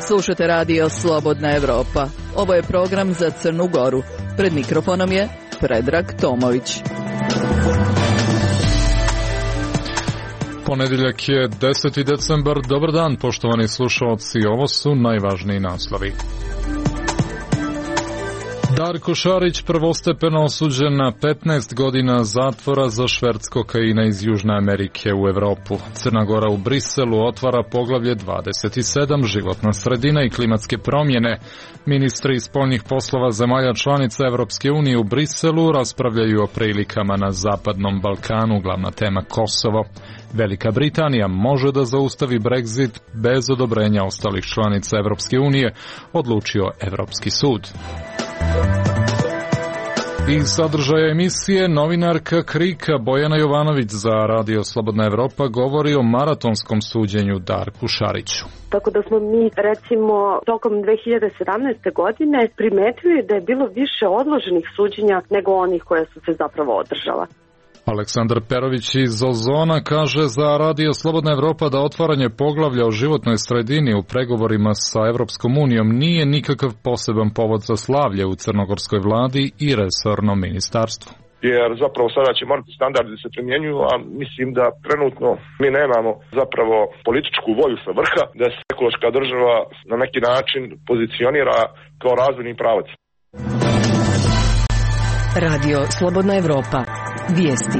Slušate radio Slobodna Evropa. Ovo je program za Crnu Goru. Pred mikrofonom je Predrag Tomović. Ponedjeljak je 10. decembar. Dobar dan, poštovani slušalci. Ovo su najvažniji naslovi. Darko Šarić prvostepeno osuđen na 15 godina zatvora za šverc kokaina iz Južne Amerike u Evropu. Crna Gora u Briselu otvara poglavlje 27, životna sredina i klimatske promjene. Ministri spoljnih poslova zemalja članica Evropske unije u Briselu raspravljaju o prilikama na Zapadnom Balkanu, glavna tema Kosovo. Velika Britanija može da zaustavi Brexit bez odobrenja ostalih članica Evropske unije, odlučio Evropski sud. Iz sadržaja emisije novinarka Krika Bojana Jovanović za Radio Slobodna Evropa govori o maratonskom suđenju Darku Šariću. Tako da smo mi, recimo, tokom 2017. godine primetili da je bilo više odloženih suđenja nego onih koje su se zapravo održala. Aleksandar Perović iz Ozona kaže za Radio Slobodna Evropa da otvaranje poglavlja o životnoj sredini u pregovorima sa Evropskom unijom nije nikakav poseban povod za slavlje u crnogorskoj vladi i resornom ministarstvu. Jer zapravo sada će morati standardi se primjenjuju, a mislim da trenutno mi nemamo zapravo političku volju sa vrha da se ekološka država na neki način pozicionira kao razvojni pravac. Radio Slobodna Evropa. Vijesti.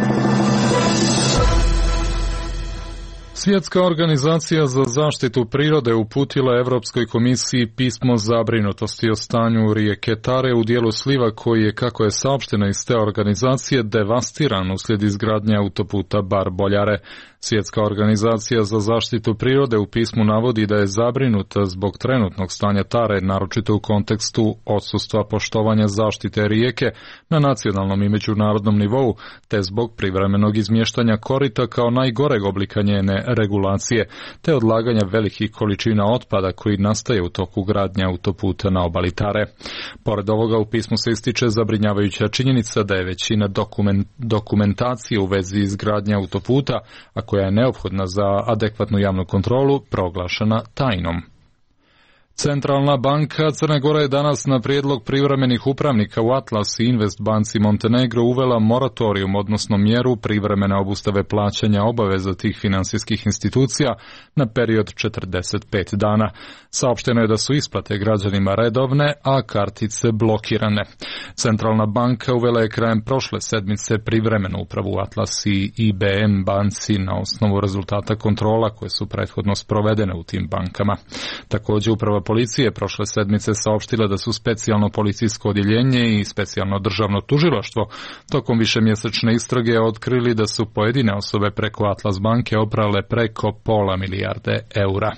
Svjetska organizacija za zaštitu prirode uputila Europskoj komisiji pismo zabrinutosti o stanju rijeke Tare u dijelu sliva koji je, kako je saopšteno iz te organizacije, devastiran uslijed izgradnje autoputa Bar-Boljare. Svjetska organizacija za zaštitu prirode u pismu navodi da je zabrinuta zbog trenutnog stanja Tare, naročito u kontekstu odsustva poštovanja zaštite rijeke na nacionalnom i međunarodnom nivou, te zbog privremenog izmještanja korita kao najgoreg oblika njene regulacije, te odlaganja velikih količina otpada koji nastaje u toku gradnje autoputa na obali Tare. Pored ovoga u pismu se ističe zabrinjavajuća činjenica da je većina dokumentacije u vezi izgradnje autoputa, a koja je neophodna za adekvatnu javnu kontrolu, proglašena tajnom. Centralna banka Crne Gore je danas na prijedlog privremenih upravnika u Atlas i Invest banci Montenegro uvela moratorijum, odnosno mjeru privremene obustave plaćanja obaveza tih financijskih institucija na period 45 dana. Saopšteno je da su isplate građanima redovne, a kartice blokirane. Centralna banka uvela je krajem prošle sedmice privremenu upravu u Atlas i IBM banci na osnovu rezultata kontrola koje su prethodno sprovedene u tim bankama. Također uprava policije prošle sedmice saopštila da su specijalno policijsko odjeljenje i specijalno državno tužilaštvo tokom višemjesečne istrage otkrili da su pojedine osobe preko Atlas banke oprale preko $500 milijarde eura.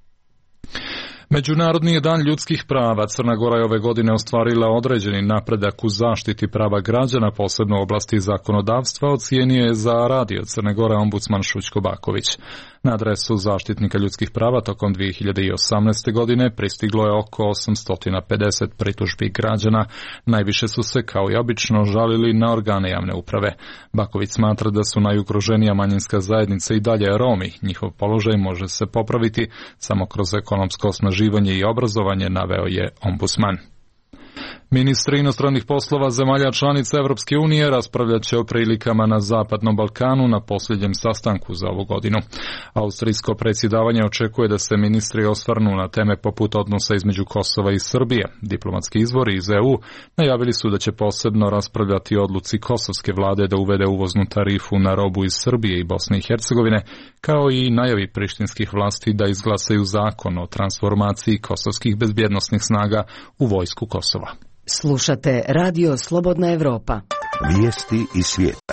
Međunarodni je dan ljudskih prava. Crna Gora je ove godine ostvarila određeni napredak u zaštiti prava građana, posebno u oblasti zakonodavstva, ocijenio je za Radio Crne Gore ombudsman Šućko Baković. Na adresu zaštitnika ljudskih prava tokom 2018. godine pristiglo je oko 850 pritužbi građana. Najviše su se, kao i obično, žalili na organe javne uprave. Baković smatra da su najugroženija manjinska zajednica i dalje Romi. Njihov položaj može se popraviti samo kroz ekonomsko osnaživanje i obrazovanje, naveo je ombudsman. Ministri inostranih poslova zemalja članica Evropske unije raspravljat će o prilikama na Zapadnom Balkanu na posljednjem sastanku za ovu godinu. Austrijsko predsjedavanje očekuje da se ministri osvrnu na teme poput odnosa između Kosova i Srbije. Diplomatski izvori iz EU najavili su da će posebno raspravljati o odluci kosovske vlade da uvede uvoznu tarifu na robu iz Srbije i Bosne i Hercegovine, kao i najavi prištinskih vlasti da izglasaju zakon o transformaciji kosovskih bezbjednosnih snaga u vojsku Kosova. Slušate Radio Slobodna Evropa. Vijesti iz svijeta.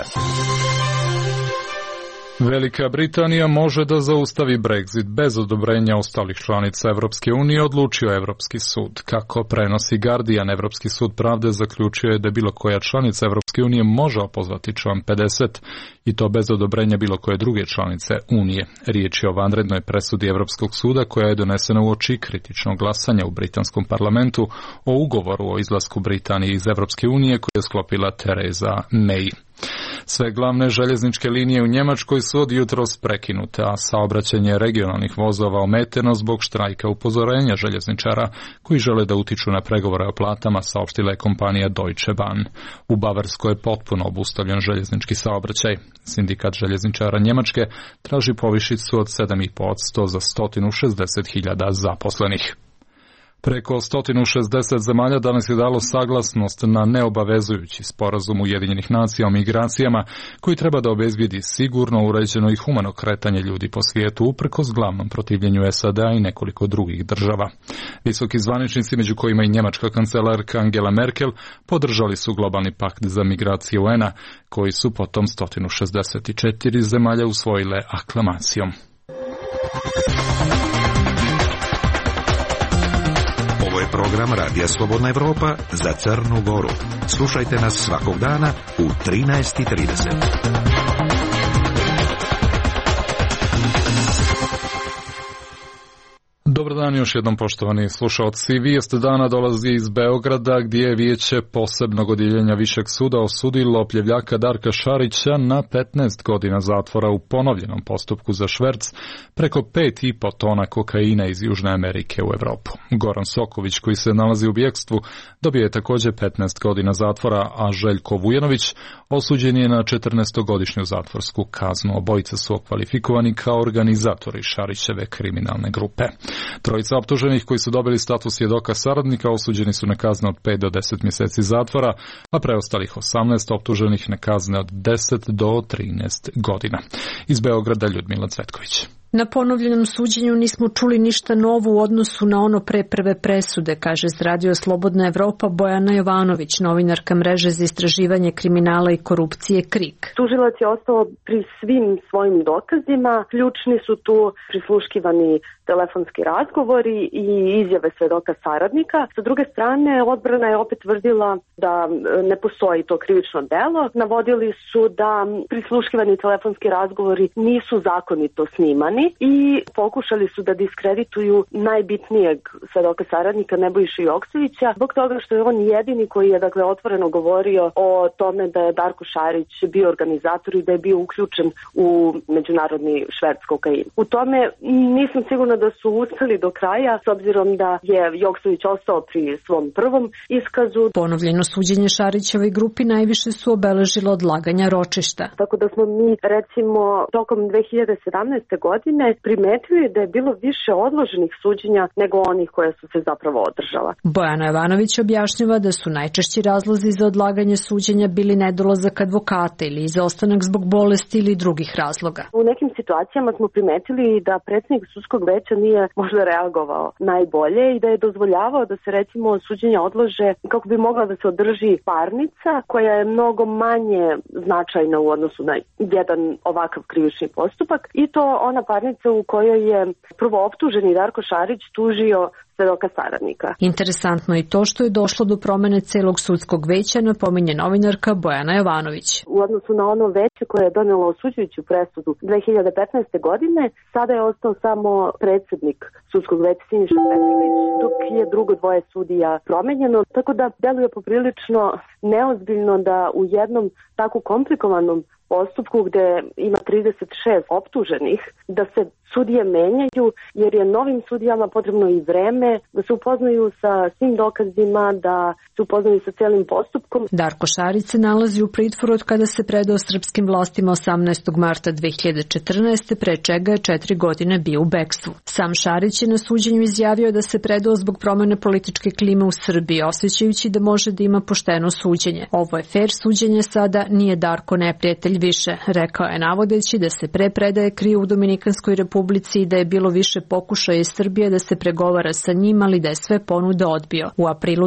Velika Britanija može da zaustavi Brexit bez odobrenja ostalih članica Evropske unije, odlučio Evropski sud. Kako prenosi Guardian, Evropski sud pravde zaključio je da bilo koja članica Evropske unije može opozvati član 50 i to bez odobrenja bilo koje druge članice Unije. Riječ je o vanrednoj presudi Evropskog suda koja je donesena uoči kritičnog glasanja u britanskom parlamentu o ugovoru o izlasku Britanije iz Evropske unije koju je sklopila Theresa May. Sve glavne željezničke linije u Njemačkoj su od jutros prekinute, a saobraćenje regionalnih vozova ometeno zbog štrajka upozorenja željezničara koji žele da utiču na pregovore o platama, saopštila je kompanija Deutsche Bahn. U Bavarskoj je potpuno obustavljen željeznički saobraćaj. Sindikat željezničara Njemačke traži povišicu od 7,5% za 160.000 zaposlenih. Preko 160 zemalja danas je dalo saglasnost na neobavezujući sporazum Ujedinjenih nacija o migracijama koji treba da obezbijedi sigurno, uređeno i humano kretanje ljudi po svijetu uprkos glavnom protivljenju SAD-a i nekoliko drugih država. Visoki zvaničnici, među kojima i njemačka kancelarka Angela Merkel, podržali su globalni pakt za migracije UN-a koji su potom 164 zemalja usvojile aklamacijom. Ovo je program Radija Slobodna Evropa za Crnu Goru. Slušajte nas svakog dana u 13:30. Dobar dan još jednom, poštovani slušalci. Vijest dana dolazi iz Beograda, gdje je Vijeće posebnog odjeljenja Višeg suda osudilo opljevljaka Darka Šarića na 15 godina zatvora u ponovljenom postupku za šverc preko 5,5 tona kokaina iz Južne Amerike u Evropu. Goran Soković, koji se nalazi u bjegstvu, dobio je također 15 godina zatvora, a Željko Vujanović osuđen je na 14-godišnju zatvorsku kaznu. Obojica su okvalifikovani kao organizatori Šarićeve kriminalne grupe. Trojica optuženih koji su dobili status svjedoka saradnika osuđeni su na kazne od 5 do 10 mjeseci zatvora, a preostalih 18 optuženih na kazne od 10 do 13 godina. Iz Beograda Ljudmila Cvetković. Na ponovljenom suđenju nismo čuli ništa novo u odnosu na ono pre prve presude, kaže za Radio Slobodna Evropa Bojana Jovanović, novinarka mreže za istraživanje kriminala i korupcije KRIK. Tužilac je ostao pri svim svojim dokazima. Ključni su tu prisluškivani telefonski razgovori i izjave svedoka saradnika. Sa druge strane, odbrana je opet tvrdila da ne postoji to krivično delo. Navodili su da prisluškivani telefonski razgovori nisu zakonito snimani i pokušali su da diskredituju najbitnijeg svedoka saradnika Nebojšu Joksovića zbog toga što je on jedini koji je otvoreno govorio o tome da je Darko Šarić bio organizator i da je bio uključen u međunarodni šverc kokaina. U tome nisam sigurna da su uspeli do kraja, s obzirom da je Joksović ostao pri svom prvom iskazu. Ponovljeno suđenje Šarićevoj grupi najviše su obeležilo odlaganja ročišta. Tako da smo mi, recimo, tokom 2017. godine primetili da je bilo više odloženih suđenja nego onih koje su se zapravo održala. Bojana Jovanović objašnjava da su najčešći razlozi za odlaganje suđenja bili nedolazak advokata ili izostanak zbog bolesti ili drugih razloga. U nekim situacijama smo primetili da predsjednik sudskog veća nije možda reagovao najbolje i da je dozvoljavao da se recimo suđenja odlože kako bi mogla da se održi parnica koja je mnogo manje značajna u odnosu na jedan ovakav krivični postupak i to ona parnica u kojoj je prvo optuženi Darko Šarić tužio svedoka saradnika. Interesantno je to što je došlo do promene celog sudskog veća, napominje novinarka Bojana Jovanović. U odnosu na ono veće koje je donelo osuđujuću presudu 2015. godine, sada je ostao samo predsjednik sudskog veća Siniša Petrović, dok je drugo dvoje sudija promenjeno, tako da deluje poprilično neozbiljno da u jednom tako komplikovanom postupku gde ima 36 optuženih, da se sudije menjaju, jer je novim sudijama potrebno i vreme da se upoznaju sa svim dokazima, da se upoznaju sa celim postupkom. Darko Šarić se nalazi u pritvoru od kada se predao srpskim vlastima 18. marta 2014. pre čega je 4 godine bio u bekstvu. Sam Šarić je na suđenju izjavio da se predao zbog promene političke klime u Srbiji, osjećajući da može da ima pošteno suđenje. Ovo je fair suđenje sada, nije Darko neprijatelj više, rekao je navodeći da se pre predaje krio u Dominikanskoj Republici i da je bilo više pokušaja iz Srbije da se pregovara sa njim, ali da je sve ponude odbio. U aprilu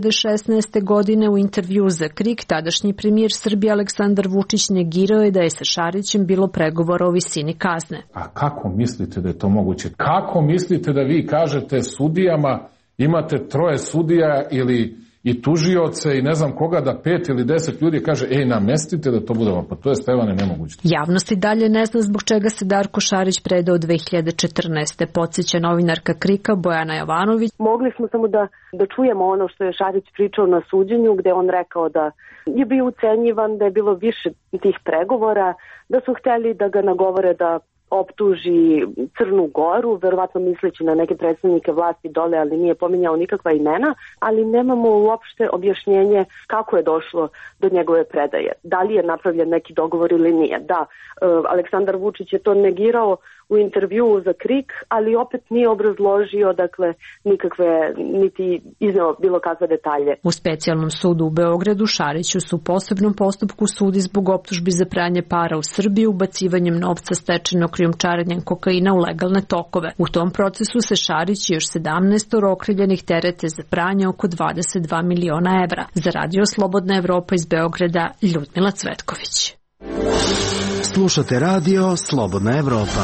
2016. godine u intervju za KRIK tadašnji premijer Srbije Aleksandar Vučić negirao je da je sa Šarićem bilo pregovora o visini kazne. A kako mislite da je to moguće? Kako mislite da vi kažete sudijama, imate 3 sudija ili i tužioce i ne znam koga da 5 ili 10 ljudi kaže namestite da to budemo, pa to je Stevane nemoguće. Javnost i dalje ne zna zbog čega se Darko Šarić predao 2014. Podsjeća novinarka KRIK-a Bojana Jovanović. Mogli smo samo da čujemo ono što je Šarić pričao na suđenju, gde on rekao da je bio ucenjivan, da je bilo više tih pregovora, da su hteli da ga nagovore da optuži Crnu Goru, verovatno misleći na neke predstavnike vlasti dole, ali nije pominjao nikakva imena, ali nemamo uopšte objašnjenje kako je došlo do njegove predaje. Da li je napravljen neki dogovor ili nije. Da, Aleksandar Vučić je to negirao u intervjuu za KRIK, ali opet nije obrazložio, dakle, nikakve, niti izneo bilo kakve detalje. U specijalnom sudu u Beogradu Šariću su u posebnom postupku sudi zbog optužbi za pranje para u Srbiji ubacivanjem novca stečenog krijumčarenjem kokaina u legalne tokove. U tom procesu se Šarić i još 17 okrivljenih terete za pranje oko 22 miliona evra. Za Radio Slobodna Evropa iz Beograda, Ljudmila Cvetković. Slušate Radio Slobodna Evropa.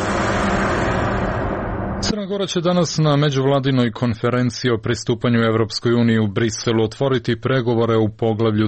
Crna Gora će danas na međuvladinoj konferenciji o pristupanju Evropskoj uniji u Briselu otvoriti pregovore u poglavlju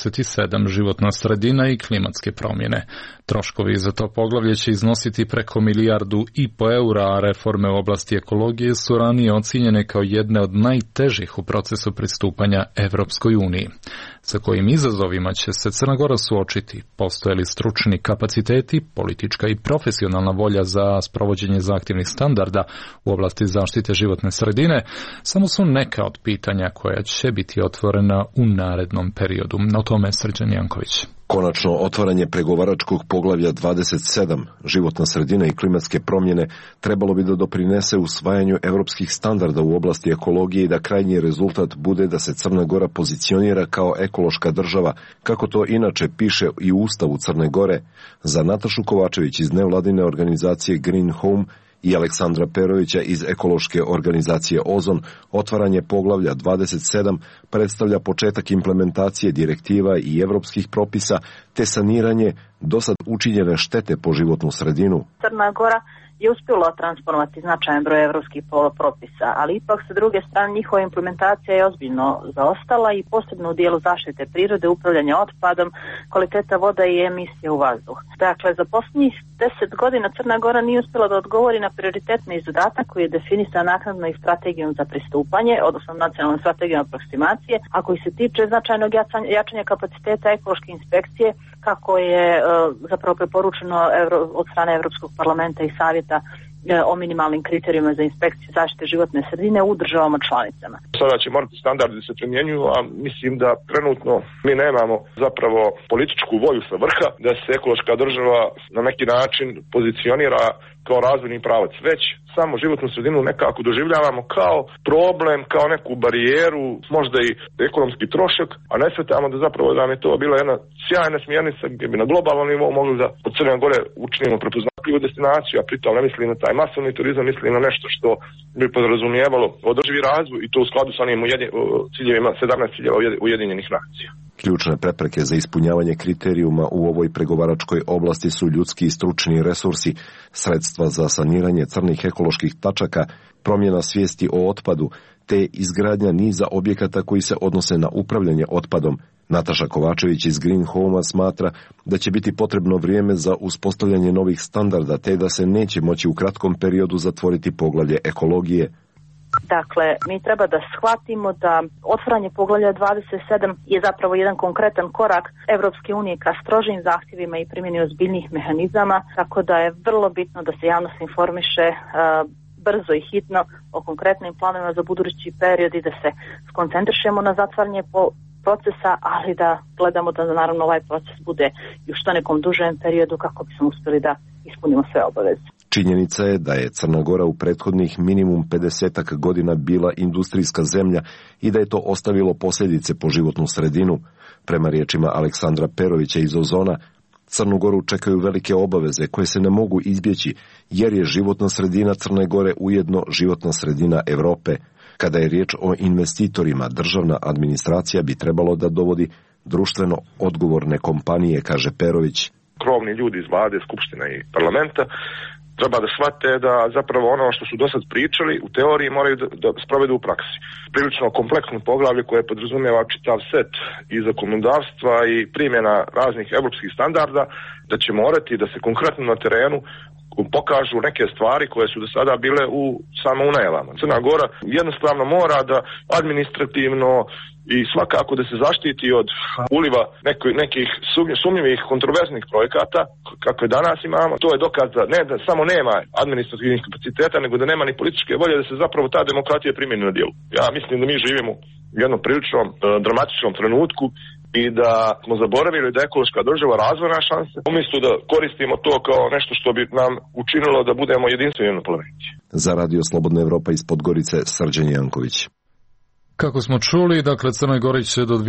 27 životna sredina i klimatske promjene. Troškovi za to poglavlje će iznositi preko 1,5 milijardu eura, a reforme u oblasti ekologije su ranije ocijenjene kao jedne od najtežih u procesu pristupanja Evropskoj uniji. Sa kojim izazovima će se Crna Gora suočiti? Postoje li stručni kapaciteti, politička i profesionalna volja za sprovođenje zahtjevnih standarda u oblasti zaštite životne sredine? Samo su neka od pitanja koja će biti otvorena u narednom periodu. O tome Srđan Janković. Konačno otvaranje pregovaračkog poglavlja 27, životna sredina i klimatske promjene, trebalo bi da doprinese usvajanju evropskih standarda u oblasti ekologije i da krajnji rezultat bude da se Crna Gora pozicionira kao ekološka država, kako to inače piše i u Ustavu Crne Gore. Za Natašu Kovačević iz nevladine organizacije Green Home i Aleksandra Perovića iz ekološke organizacije Ozon, otvaranje poglavlja 27 predstavlja početak implementacije direktiva i evropskih propisa te saniranje dosad učinjene štete po životnu sredinu. Crna Gora je uspjela transformovati značajan broj evropskih propisa, ali ipak sa druge strane njihova implementacija je ozbiljno zaostala i posebno u dijelu zaštite prirode, upravljanja otpadom, kvaliteta voda i emisije u vazduh. Dakle, za posljednjih 10 godina Crna Gora nije uspjela da odgovori na prioritetni zadatak koji je definisan naknadno i strategijom za pristupanje, odnosno nacionalnom strategijom aproksimacije, a koji se tiče značajnog jačanja kapaciteta ekološke inspekcije, kako je zapravo preporučeno od strane Evropskog parlamenta i savjeta o minimalnim kriterijima za inspekciju zaštite životne sredine u državama članicama. Sada će morati standardi se primjenjuju, a mislim da trenutno mi nemamo zapravo političku volju sa vrha da se ekološka država na neki način pozicionira kao razvojni pravac, već samo životnu sredinu nekako doživljavamo kao problem, kao neku barijeru, možda i ekonomski trošak, a ne shvatamo da zapravo da nam je to bila jedna sjajna smjernica gdje bi na globalnom nivou mogli da od Crne Gore učinimo prepoznatljivu destinaciju, a pritom ne mislim na taj masovni turizam, mislim na nešto što bi podrazumijevalo održivi razvoj i to u skladu sa onim ciljevima 17 ciljeva Ujedinjenih nacija. Ključne prepreke za ispunjavanje kriterijuma u ovoj pregovaračkoj oblasti su ljudski i stručni resursi, sredstva za saniranje crnih ekoloških tačaka, promjena svijesti o otpadu, te izgradnja niza objekata koji se odnose na upravljanje otpadom. Nataša Kovačević iz Green Home smatra da će biti potrebno vrijeme za uspostavljanje novih standarda, te da se neće moći u kratkom periodu zatvoriti poglavlje ekologije. Dakle, mi treba da shvatimo da otvaranje poglavlja 27 je zapravo jedan konkretan korak Evropske unije ka strožim zahtjevima i primjeni ozbiljnih mehanizama, tako da je vrlo bitno da se javnost informiše brzo i hitno o konkretnim planovima za budući period i da se skoncentrišemo na zatvaranje procesa, ali da gledamo da naravno ovaj proces bude i u što nekom dužem periodu kako bismo uspjeli da ispunimo sve obaveze. Činjenica je da je Crna Gora u prethodnih minimum 50 godina bila industrijska zemlja i da je to ostavilo posljedice po životnu sredinu. Prema riječima Aleksandra Perovića iz Ozona, Crnu Goru čekaju velike obaveze koje se ne mogu izbjeći jer je životna sredina Crne Gore ujedno životna sredina Europe. Kada je riječ o investitorima, državna administracija bi trebalo da dovodi društveno odgovorne kompanije, kaže Perović. Krovni ljudi iz vlade, skupštine i parlamenta treba da shvate da zapravo ono što su do sad pričali u teoriji moraju da sprovedu u praksi. Prilično kompleksno poglavlje koje podrazumijeva čitav set i zakonodavstva i primjena raznih evropskih standarda, da će morati da se konkretno na terenu pokažu neke stvari koje su do sada bile samo u najavama. Crna Gora jednostavno mora da administrativno i svakako da se zaštiti od uliva nekih sumnjivih kontroverznih projekata kakve danas imamo. To je dokaz da ne da samo nema administrativnih kapaciteta, nego da nema ni političke volje da se zapravo ta demokratija primjeni na djelu. Ja mislim da mi živimo u jednom prilično dramatičnom trenutku i da smo zaboravili da je ekološka država razvojna šansa, umjesto da koristimo to kao nešto što bi nam učinilo da budemo jedinstveni na planeti. Za Radio Slobodna Evropa iz Podgorice, Srđan Janković. Kako smo čuli, dakle Crnoj Gori će do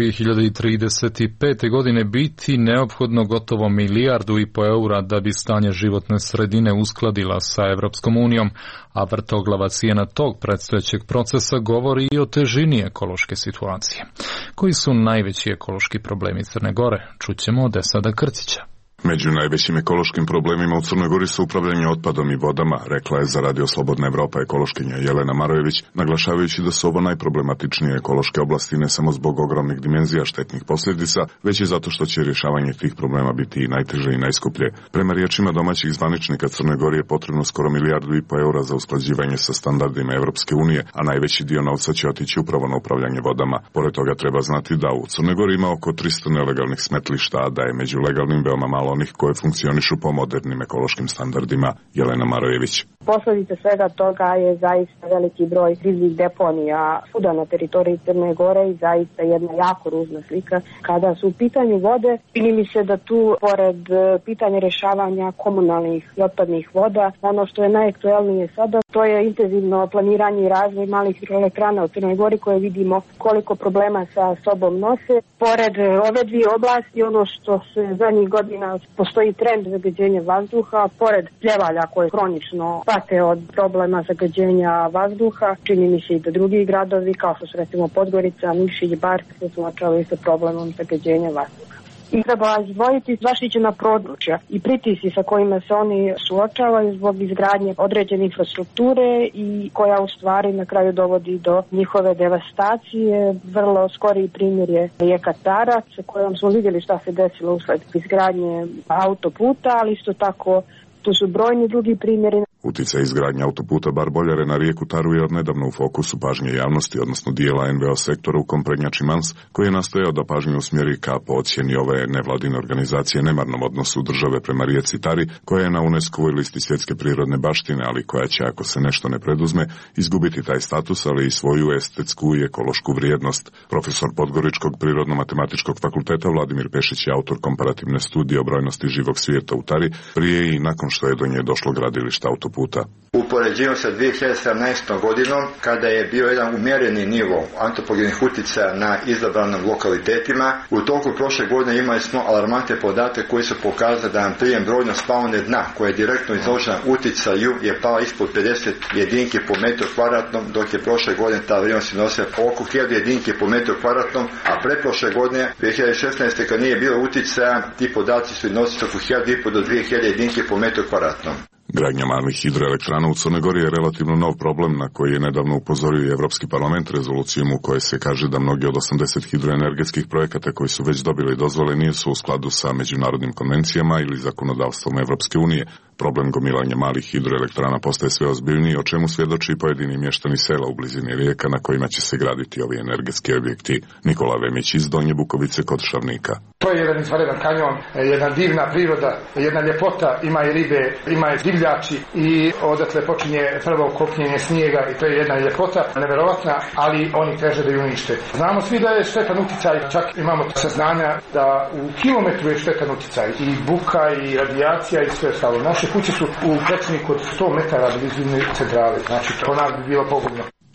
2035. godine biti neophodno gotovo 1,5 milijardu eura da bi stanje životne sredine uskladila sa Evropskom unijom, a vrtoglava cijena tog predstojećeg procesa govori i o težini ekološke situacije. Koji su najveći ekološki problemi Crne Gore? Čućemo od Esada Krcića. Među najvećim ekološkim problemima u Crnoj Gori su upravljanje otpadom i vodama, rekla je za Radio Slobodna Evropa ekološkinja Jelena Marojević, naglašavajući da su ovo najproblematičnije ekološke oblasti ne samo zbog ogromnih dimenzija štetnih posljedica, već i zato što će rješavanje tih problema biti i najteže i najskuplje. Prema riječima domaćih zvaničnika Crnoj Gori je potrebno skoro 1,5 milijardu eura za usklađivanje sa standardima Evropske unije, a najveći dio novca će otići upravo na upravljanje vodama. Pored toga treba znati da u Crnoj Gori ima oko 300 nelegalnih smetlišta, a da je među legalnim veoma malo onih koje funkcionišu po modernim ekološkim standardima. Jelena Marojević. Posljedica svega toga je zaista veliki broj kriznih deponija svuda na teritoriji Crne Gore i zaista jedna jako ružna slika. Kada su u pitanju vode, čini mi se da tu, pored pitanja rješavanja komunalnih i otpadnih voda, ono što je najaktuelnije sada, to je intenzivno planiranje i razvoj malih hidroelektrana u Crnoj Gori koje vidimo koliko problema sa sobom nose. Pored ove dvije oblasti, ono što se zadnjih godina postoji trend zagađenja vazduha, pored pljevalja koje kronično pate od problema zagađenja vazduha, čini mi se i da drugi gradovi, kao što su recimo Podgorica, Niš i Bar, se suočavaju sa problemom zagađenja vazduha. I treba izdvojiti zaštićena područja i pritisci sa kojima se oni suočavaju zbog izgradnje određene infrastrukture i koja u stvari na kraju dovodi do njihove devastacije. Vrlo skoriji primjer je rijeka Tara, sa kojom smo vidjeli šta se desilo usled izgradnje autoputa, ali isto tako tu su brojni drugi primjeri. Uticaj izgradnje autoputa Bar-Boljare na rijeku Taru je odnedavno u fokusu pažnje javnosti, odnosno dijela NVO sektora u kom prednjači Mans, koji je nastojao da pažnju usmjeri ka po ocjeni ove nevladine organizacije nemarnom odnosu države prema rijeci Tari, koja je na UNESCO-voj listi svjetske prirodne baštine, ali koja će, ako se nešto ne preduzme, izgubiti taj status, ali i svoju estetsku i ekološku vrijednost. Profesor Podgoričkog prirodno-matematičkog fakulteta Vladimir Pešić je autor komparativne studije o brojnosti živog svijeta u Tari, prije i nakon što je do nje došlo gradilište autoputa. Upoređivom sa 2017. godinom, kada je bio jedan umjereni nivo antropogenih utjecaja na izabranim lokalitetima, u toku prošle godine imali smo alarmantne podatke koji su pokazali da nam prijem brojnost faune dna, koja je direktno izložena utjecaju, je pala ispod 50 jedinki po metru kvadratnom, dok je prošle godine ta vrijednost iznosila oko 1000 jedinki po metru kvadratnom, a pretprošle godine, 2016. kad nije bilo utjecaja, ti podaci su iznosili oko 1500 do 2000 jedinki po metru kvadratnom. Gradnja malih hidroelektrana u Crnoj Gori je relativno nov problem na koji je nedavno upozorio i Evropski parlament rezolucijom u kojoj se kaže da mnogi od 80 hidroenergetskih projekata koji su već dobili dozvole nisu u skladu sa međunarodnim konvencijama ili zakonodavstvom Evropske unije. Problem gomilanja malih hidroelektrana postaje sve ozbiljniji, o čemu svjedoči i pojedini mještani sela u blizini rijeka na kojima će se graditi ovi energetski objekti. Nikola Vemić iz Donje Bukovice kod Šavnika. To je jedan izvanredan kanjon, jedna divna priroda, jedna ljepota, ima i ribe, ima i divljači i odatle počinje prvo kopnjenje snijega i to je jedna ljepota, neverovatna, ali oni teže da ju unište. Znamo svi da je štetan utjecaj, čak imamo saznanja da u kilometru je štetan utjecaj i buka i radijacija i sve ostalo. Naše kuće su u prečniku od 100 metara blizine centrale, znači to nas bi bilo pogubno.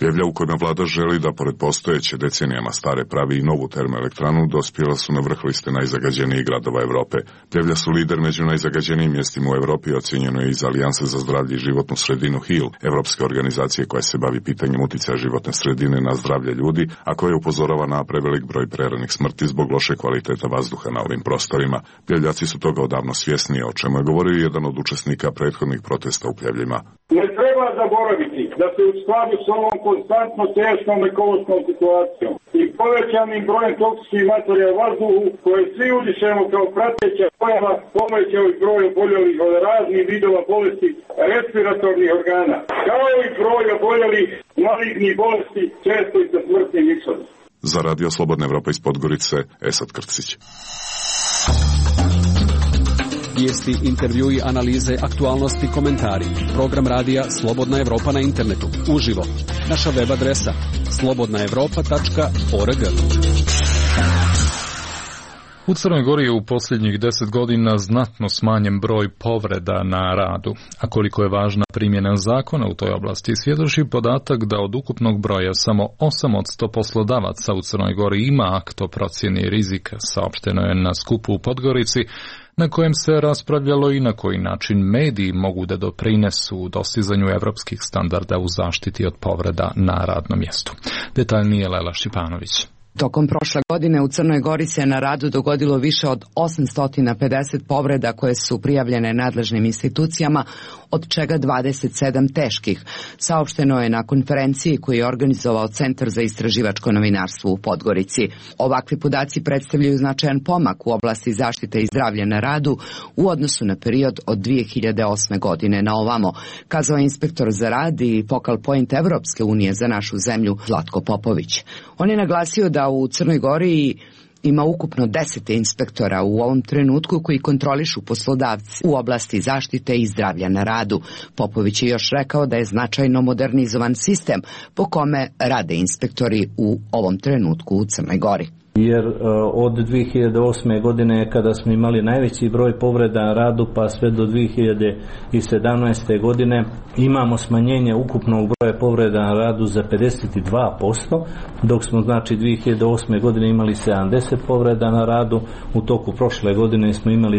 Pljevlja u kojima vlada želi da pored postojeće decenijama stare pravi i novu termoelektranu dospjela su na vrh liste najzagađenijih gradova Evrope. Pljevlja su lider među najzagađenijim mjestima u Evropi, ocjenjeno je iz Alijanse za zdravlje i životnu sredinu HIL, evropske organizacije koja se bavi pitanjem uticaja životne sredine na zdravlje ljudi, a koja upozorava na prevelik broj preranih smrti zbog loše kvaliteta vazduha na ovim prostorima. Pljevljaci su toga odavno svjesni, o čemu je govorio jedan od učesnika prethodnih protesta u Pljevljima. Ne treba zaboraviti da se u skladu s ovom konstantno teškom ekološkom situacijom i povećanim brojem toksičnih materija u vazduhu koje svi udišemo kao prateća pojava povećao i broj oboljelih od raznih vidova bolesti respiratornih organa, kao i broj oboljelih malignih bolesti, često i sa smrtnim ishodom. Za Radio Slobodna Evropa iz Podgorice, Esad Krcić. Vijesti, intervjui, analize, aktualnosti, komentari. Program radija Slobodna Evropa na internetu. Uživo. Naša web adresa slobodnaevropa.org. U Crnoj Gori je u posljednjih 10 godina znatno smanjen broj povreda na radu. A koliko je važna primjena zakona u toj oblasti, svjedoči podatak da od ukupnog broja samo 8% poslodavaca u Crnoj Gori ima akt o procjeni rizika, saopšteno je na skupu u Podgorici, na kojem se raspravljalo i na koji način mediji mogu da doprinesu u dostizanju evropskih standarda u zaštiti od povreda na radnom mjestu. Detaljnije Lela Šipanović. Tokom prošle godine u Crnoj Gori se na radu dogodilo više od 850 povreda koje su prijavljene nadležnim institucijama, od čega 27 teških, saopšteno je na konferenciji koju je organizovao Centar za istraživačko novinarstvo u Podgorici. Ovakvi podaci predstavljaju značajan pomak u oblasti zaštite i zdravlja na radu u odnosu na period od 2008. godine na ovamo, kazao je inspektor za rad i focal point Evropske unije za našu zemlju Zlatko Popović. On je naglasio da u Crnoj Gori ima ukupno 10 inspektora u ovom trenutku koji kontrolišu poslodavci u oblasti zaštite i zdravlja na radu. Popović je još rekao da je značajno modernizovan sistem po kome rade inspektori u ovom trenutku u Crnoj Gori. Jer od 2008. godine kada smo imali najveći broj povreda na radu pa sve do 2017. godine imamo smanjenje ukupnog broja povreda na radu za 52%, dok smo znači 2008. godine imali 70 povreda na radu, u toku prošle godine smo imali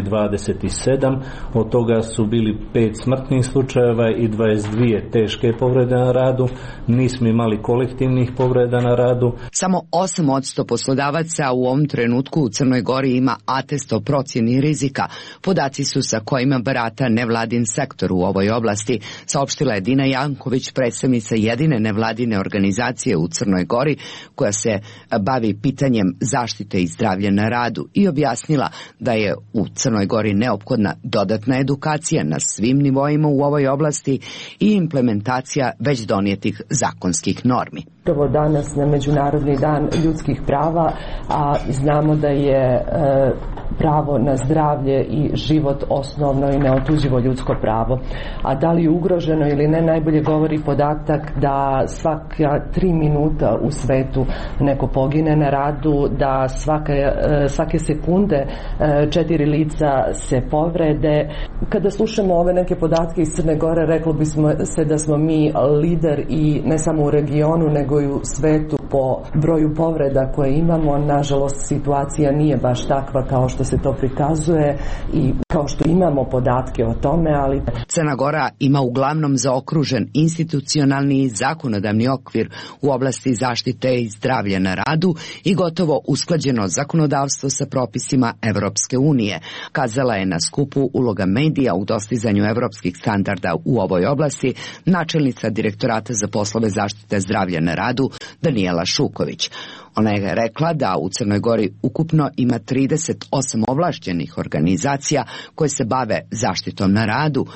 27, od toga su bili 5 smrtnih slučajeva i 22 teške povrede na radu, nismo imali kolektivnih povreda na radu. Samo 8% poslodavaca u ovom trenutku u Crnoj Gori ima atest o procjeni rizika. Podaci su sa kojima barata nevladin sektor u ovoj oblasti, saopštila je Dina Janković, predstavnica jedine nevladine organizacije u Crnoj Gori koja se bavi pitanjem zaštite i zdravlja na radu, i objasnila da je u Crnoj Gori neophodna dodatna edukacija na svim nivoima u ovoj oblasti i implementacija već donijetih zakonskih normi. Prvo danas na Međunarodni dan ljudskih prava, a znamo da je pravo na zdravlje i život osnovno i neotuđivo ljudsko pravo. A da li je ugroženo ili ne, najbolje govori podatak da svaka 3 minuta u svetu neko pogine na radu, da svake sekunde 4 lica se povrede. Kada slušamo ove neke podatke iz Crne Gore, reklo bismo se da smo mi lider i ne samo u regionu, nego i u svetu po broju povreda koje imamo. Nažalost, situacija nije baš takva kao što se to prikazuje i kao što imamo podatke o tome, ali Crna Gora ima uglavnom zaokružen institucionalni i zakonodavni okvir u oblasti zaštite i zdravlja na radu i gotovo usklađeno zakonodavstvo sa propisima Evropske unije, kazala je na skupu uloga medija u dostizanju evropskih standarda u ovoj oblasti načelnica Direktorata za poslove zaštite zdravlja na radu Danijela Šuković. Ona je rekla da u Crnoj Gori ukupno ima 38 ovlašćenih organizacija koje se bave zaštitom na radu.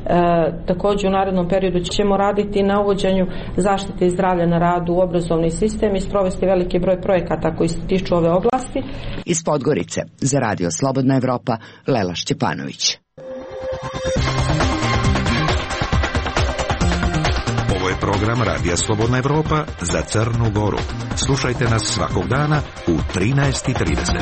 Također u narednom periodu ćemo raditi na uvođenju zaštite i zdravlja na radu u obrazovni sistem i sprovesti veliki broj projekata koji se tiču ove oblasti. Iz Podgorice za Radio Slobodna Evropa, Lela Šćepanović. Ovo je program Radija Slobodna Evropa za Crnu Goru. Slušajte nas svakog dana u 13:30.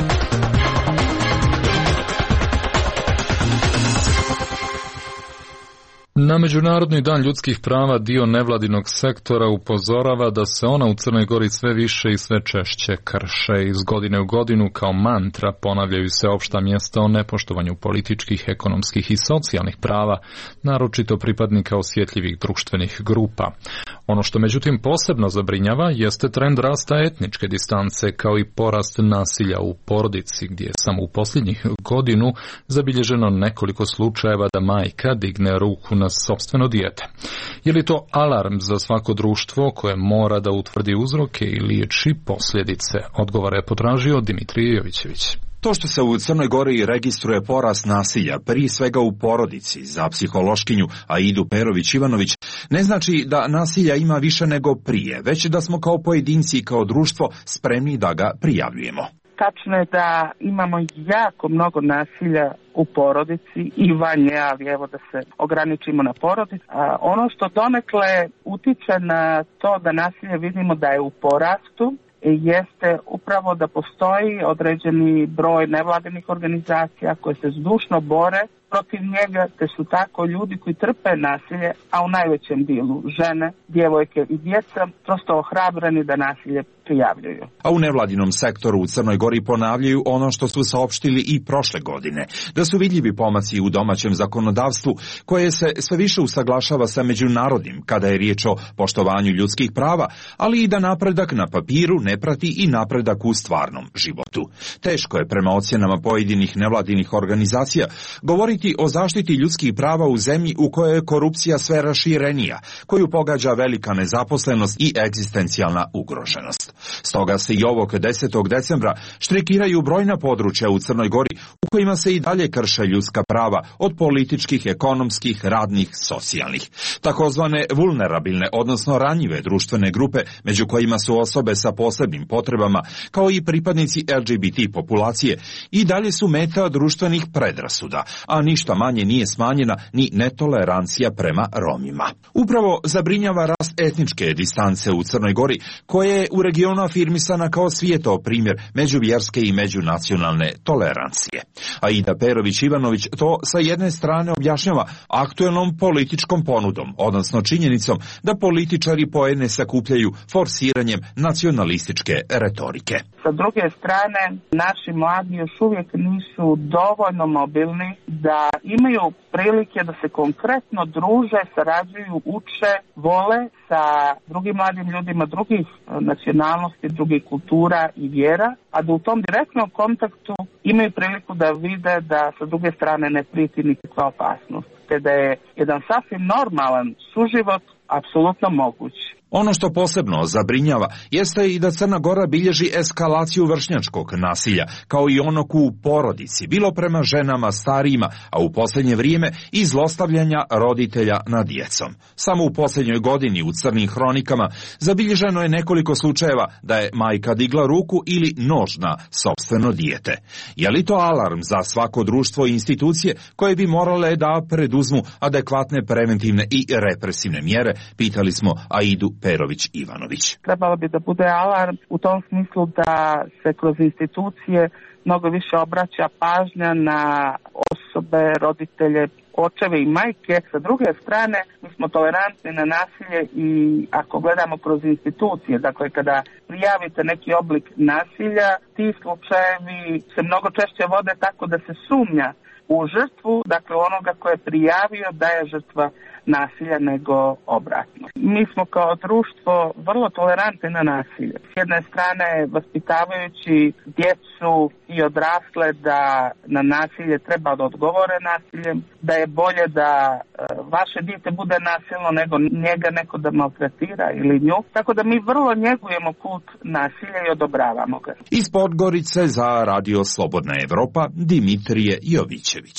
Na Međunarodni dan ljudskih prava dio nevladinog sektora upozorava da se ona u Crnoj Gori sve više i sve češće krše. Iz godine u godinu kao mantra ponavljaju se opšta mjesta o nepoštovanju političkih, ekonomskih i socijalnih prava, naročito pripadnika osjetljivih društvenih grupa. Ono što međutim posebno zabrinjava jeste trend rasta etničke distance kao i porast nasilja u porodici, gdje je samo u posljednjih godinu zabilježeno nekoliko slučajeva da majka digne ruku na sopstveno dijete. Je li to alarm za svako društvo koje mora da utvrdi uzroke i liječi posljedice? Odgovore je potražio Dimitrije Jovićević. To što se u Crnoj Gori registruje porast nasilja, prije svega u porodici, za psihološkinju Aidu Perović-Ivanović, ne znači da nasilja ima više nego prije, već da smo kao pojedinci i kao društvo spremni da ga prijavljujemo. Tačno je da imamo jako mnogo nasilja u porodici i van nje, ali evo da se ograničimo na porodicu. Ono što donekle utiče na to da nasilje vidimo da je u porastu, jeste upravo da postoji određeni broj nevladinih organizacija koje se zdušno bore protiv njega, te su tako ljudi koji trpe nasilje, a u najvećem dijelu žene, djevojke i djeca, prosto ohrabreni da nasilje prijavljuju. A u nevladinom sektoru u Crnoj Gori ponavljaju ono što su saopštili i prošle godine, da su vidljivi pomaci u domaćem zakonodavstvu koje se sve više usaglašava sa međunarodnim kada je riječ o poštovanju ljudskih prava, ali i da napredak na papiru ne prati i napredak u stvarnom životu. Teško je prema ocjenama pojedinih nevladinih organizacija govoriti o zaštiti ljudskih prava u zemlji u kojoj je korupcija sve raširenija, koju pogađa velika nezaposlenost i egzistencijalna ugroženost. Stoga se i ovog 10. decembra štrikiraju brojna područja u Crnoj Gori u kojima se i dalje krše ljudska prava od političkih, ekonomskih, radnih, socijalnih. Takozvane vulnerabilne, odnosno ranjive društvene grupe, među kojima su osobe sa posebnim potrebama, kao i pripadnici LGBT populacije, i dalje su meta društvenih predrasuda, a ništa manje nije smanjena ni netolerancija prema Romima. Upravo zabrinjava rast etničke distance u Crnoj Gori, koja je u regionu afirmisana kao svijetov primjer međuvjerske i međunacionalne tolerancije. Aida Perović-Ivanović to sa jedne strane objašnjava aktuelnom političkom ponudom, odnosno činjenicom da političari poene sakupljaju forsiranjem nacionalističke retorike. Sa druge strane, naši mladi još uvijek nisu dovoljno mobilni da imaju prilike da se konkretno druže, sarađuju, uče, vole sa drugim mladim ljudima drugih nacionalnosti, drugih kultura i vjera, a da u tom direktnom kontaktu imaju priliku da vide da sa druge strane ne prijeti nikakva opasnost, te da je jedan sasvim normalan suživot apsolutno moguć. Ono što posebno zabrinjava jeste i da Crna Gora bilježi eskalaciju vršnjačkog nasilja, kao i onog u porodici, bilo prema ženama, starijima, a u posljednje vrijeme i zlostavljanja roditelja nad djecom. Samo u posljednjoj godini u crnim hronikama zabilježeno je nekoliko slučajeva da je majka digla ruku ili nož na sopstveno dijete. Je li to alarm za svako društvo i institucije koje bi morale da preduzmu adekvatne preventivne i represivne mjere, pitali smo Aidu Perović-Ivanović. Trebalo bi da bude alarm u tom smislu da se kroz institucije mnogo više obraća pažnja na osobe, roditelje, očeve i majke. Sa druge strane, mi smo tolerantni na nasilje i ako gledamo kroz institucije, dakle kada prijavite neki oblik nasilja, ti slučajevi se mnogo češće vode tako da se sumnja u žrtvu, dakle onoga ko je prijavio da je žrtva nasilja nego obratno. Mi smo kao društvo vrlo tolerantni na nasilje. S jedne strane vaspitavajući djecu i odrasle da na nasilje treba da odgovore nasiljem, da je bolje da vaše dijete bude nasilno nego njega neko da maltretira ili nju. Tako da mi vrlo njegujemo kult nasilja i odobravamo ga. Iz Podgorice za Radio Slobodna Evropa Dimitrije Jovićević.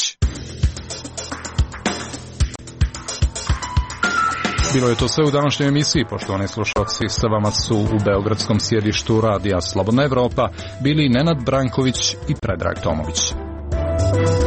Bilo je to sve u današnjoj emisiji, poštovani slušalci. Sa vama su u beogradskom sjedištu Radija Slobodna Evropa bili Nenad Branković i Predrag Tomović.